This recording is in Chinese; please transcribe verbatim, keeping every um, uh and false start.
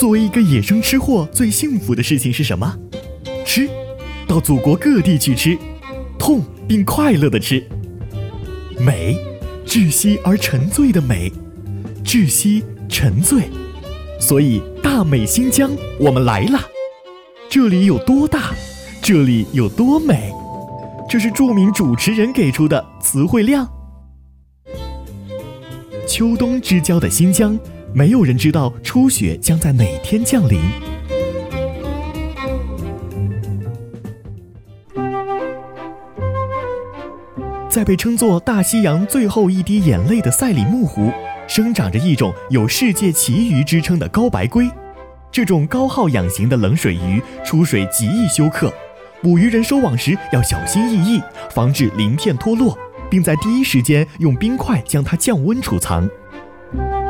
作为一个野生吃货，最幸福的事情是什么？吃，到祖国各地去吃，痛并快乐的吃。美，窒息而沉醉的美，窒息沉醉。所以大美新疆我们来了，这里有多大，这里有多美，这是著名主持人给出的词汇量。秋冬之交的新疆，没有人知道初雪将在哪天降临。在被称作大西洋最后一滴眼泪的赛里木湖，生长着一种有世界奇鱼之称的高白龟。这种高耗氧型的冷水鱼出水极易休克，捕鱼人收网时要小心翼翼，防止鳞片脱落，并在第一时间用冰块将它降温储藏。